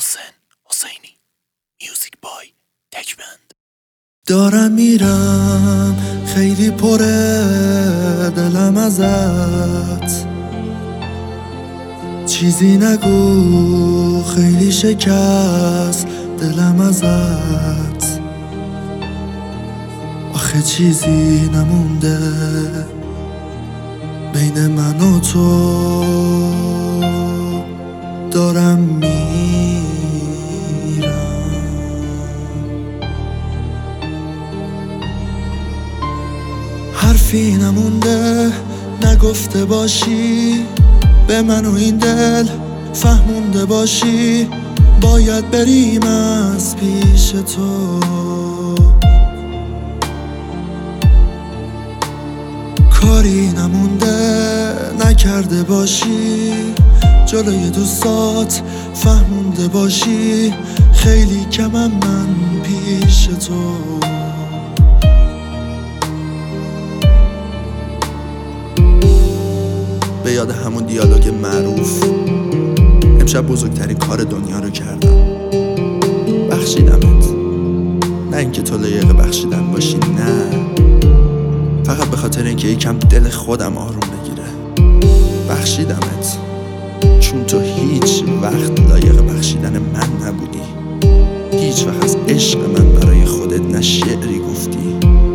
محسن حسینی. میوزیک بای تکبند. دارم میرم خیلی پره دلم ازت، چیزی نگو خیلی شکست دلم ازت. آخه چیزی نمونده بین من و تو، دارم میرم. حرفی نمونده نگفته باشی به من و این دل، فهمونده باشی باید بریم از پیش تو. کاری نمونده نکرده باشی جلوی دوستات، فهمونده باشی خیلی کمم من پیش تو. به یاد همون دیالوگ معروف، امشب بزرگترین کار دنیا رو کردم، بخشیدمت. نه اینکه تو لایق بخشیدن باشی، نه، فقط به خاطر اینکه یکم دل خودم آروم بگیره. بخشیدمت چون تو هیچ وقت لایق بخشیدن من نبودی. هیچ وقت از عشق من برای خودت نه شعری گفتی.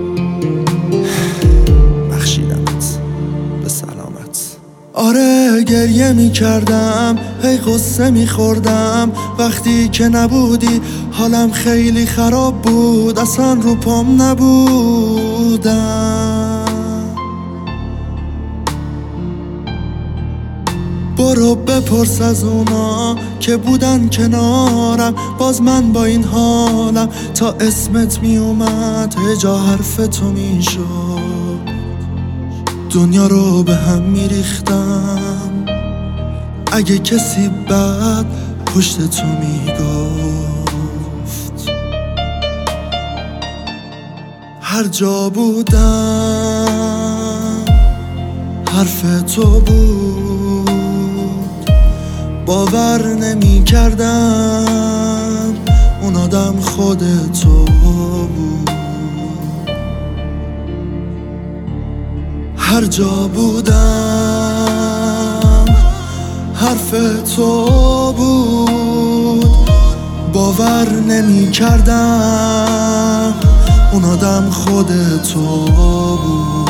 بخشیدمت، به سلامت. آره گریه می کردم، هی قصه می خوردم وقتی که نبودی. حالم خیلی خراب بود، اصلا رو پام نبودم. برو بپرس از اونا که بودن کنارم، باز من با این حالم تا اسمت می اومد هجا حرف تو می شد. دنیا رو به هم می ریختم اگه کسی بد پشت تو می گفت. هر جا بودم حرف تو بود، باور نمی کردم اون آدم خود تو بود. هر جا بودم حرف تو بود، باور نمی کردم اون آدم خود تو بود.